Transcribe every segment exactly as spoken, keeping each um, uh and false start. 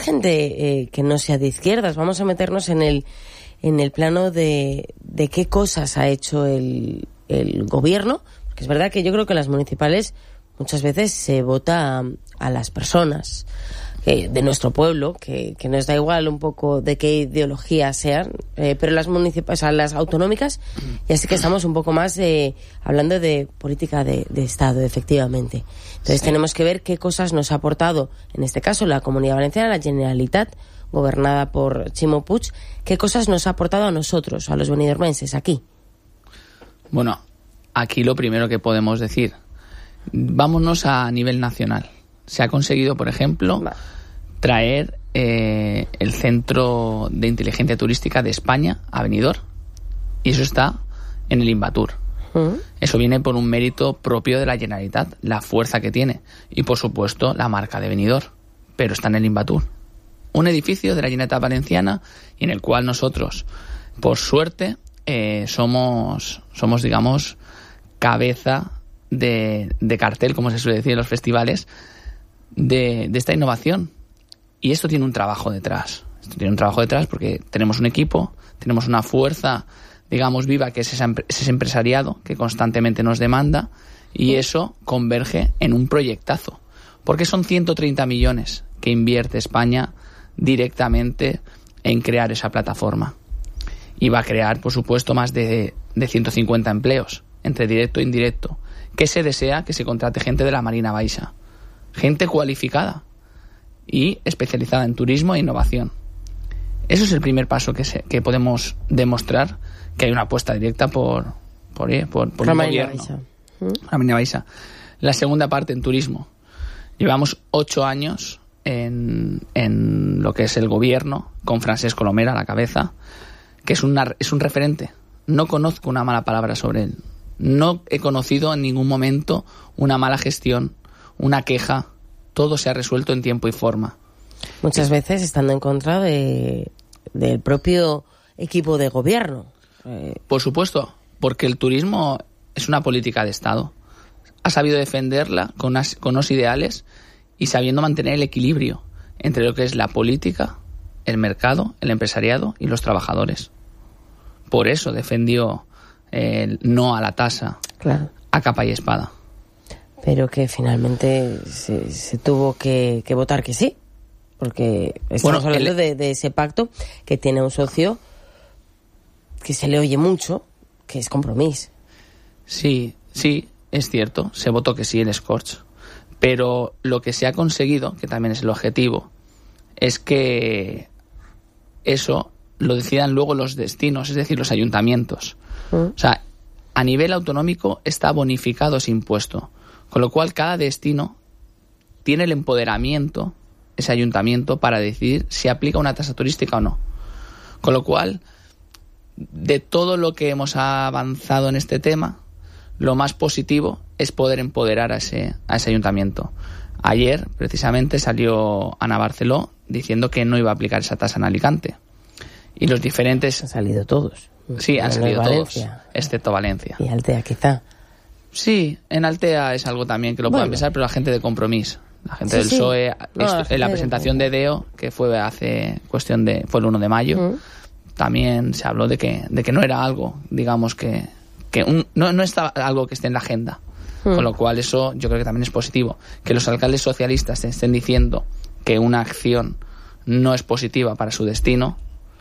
gente eh, que no sea de izquierdas. Vamos a meternos en el en el plano de, de qué cosas ha hecho el, el gobierno. Porque es verdad que yo creo que las municipales muchas veces se vota a, a las personas eh, de nuestro pueblo, que, que nos da igual un poco de qué ideología sean, eh, pero las municipales, o sea, las autonómicas, ya sí que estamos un poco más eh, hablando de política de, de Estado, efectivamente. Entonces sí. Tenemos que ver qué cosas nos ha aportado, en este caso, la Comunidad Valenciana, la Generalitat, gobernada por Ximo Puig, qué cosas nos ha aportado a nosotros, a los benidormenses, aquí. Bueno, aquí lo primero que podemos decir, vámonos a nivel nacional. Se ha conseguido, por ejemplo, Va. traer eh, el Centro de Inteligencia Turística de España a Benidorm, y eso está en el Invatur. Uh-huh. Eso viene por un mérito propio de la Generalitat, la fuerza que tiene, y por supuesto la marca de Benidorm, pero está en el Invatur. Un edificio de la Generalitat Valenciana y en el cual nosotros, por suerte, eh, somos, somos, digamos, cabeza de, de cartel, como se suele decir en los festivales, de, de esta innovación. Y esto tiene un trabajo detrás. Esto tiene un trabajo detrás porque tenemos un equipo, tenemos una fuerza, digamos, viva, que es esa, ese empresariado que constantemente nos demanda, y eso converge en un proyectazo. Porque son ciento treinta millones que invierte España directamente en crear esa plataforma. Y va a crear, por supuesto, más de, de ciento cincuenta empleos, entre directo e indirecto. ¿Qué se desea? Que se contrate gente de la Marina Baixa. Gente cualificada y especializada en turismo e innovación. Eso es el primer paso que, se, que podemos demostrar que hay una apuesta directa por, por, eh, por, por el gobierno. ¿Mm? La Marina Baixa. La segunda parte, en turismo. Llevamos ocho años en, en lo que es el gobierno, con Francesc Colomera a la cabeza, que es, una, es un referente. No conozco una mala palabra sobre él. No he conocido en ningún momento una mala gestión, una queja. Todo se ha resuelto en tiempo y forma. Muchas veces estando en contra de, del propio equipo de gobierno. Eh... Por supuesto, porque el turismo es una política de Estado. Ha sabido defenderla con, unas, con unos ideales y sabiendo mantener el equilibrio entre lo que es la política, el mercado, el empresariado y los trabajadores. Por eso defendió el no a la tasa, claro, a capa y espada. Pero que finalmente se, se tuvo que, que votar que sí, porque estamos bueno, hablando el... de, de ese pacto que tiene un socio que se le oye mucho, que es Compromís. Sí, sí, es cierto, se votó que sí el Scorch, pero lo que se ha conseguido, que también es el objetivo, es que eso lo decidan luego los destinos, es decir, los ayuntamientos. ¿Mm? O sea, a nivel autonómico está bonificado ese impuesto, con lo cual cada destino tiene el empoderamiento, ese ayuntamiento, para decidir si aplica una tasa turística o no. Con lo cual, de todo lo que hemos avanzado en este tema, lo más positivo es poder empoderar a ese, a ese ayuntamiento. Ayer, precisamente, salió Ana Barceló diciendo que no iba a aplicar esa tasa en Alicante. Y los diferentes... Han salido todos. Sí, han salido todos, excepto Valencia. Y Altea, quizá. Sí, en Altea es algo también que lo bueno. puedan pensar, pero la gente de Compromís, la gente sí, del P S O E, sí. no, esto, la en la presentación de DEO, que fue hace cuestión de... fue el uno de mayo, uh-huh. también se habló de que, de que no era algo, digamos, que... que un, no, no está algo que esté en la agenda. Uh-huh. Con lo cual eso yo creo que también es positivo. Que los alcaldes socialistas estén diciendo que una acción no es positiva para su destino,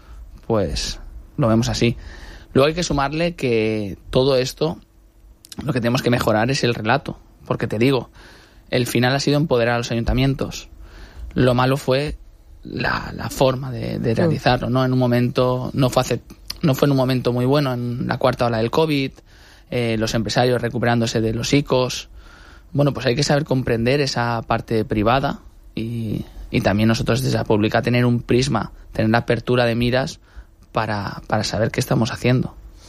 pues lo vemos así. Luego hay que sumarle que todo esto, lo que tenemos que mejorar es el relato, porque te digo, el final ha sido empoderar a los ayuntamientos. Lo malo fue la, la forma de, de realizarlo, ¿no? En un momento, no fue hace, no fue en un momento muy bueno, en la cuarta ola del COVID, eh, los empresarios recuperándose de los ICOs. Bueno, pues hay que saber comprender esa parte privada y, y también nosotros desde la pública tener un prisma, tener la apertura de miras para, para saber qué estamos haciendo.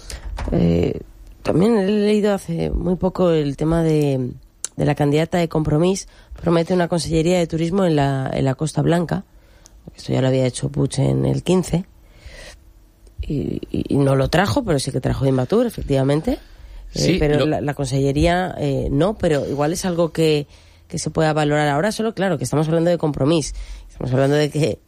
Eh, también he leído hace muy poco el tema de, de la candidata de Compromís. Promete una consellería de turismo en la, en la Costa Blanca. Esto ya lo había hecho Puig en el quince. Y, y, y no lo trajo, pero sí que trajo Invatur, efectivamente. Sí, eh, pero lo... la, la consellería eh, no, pero igual es algo que, que se pueda valorar ahora. Solo, claro, que estamos hablando de Compromís. Estamos hablando de que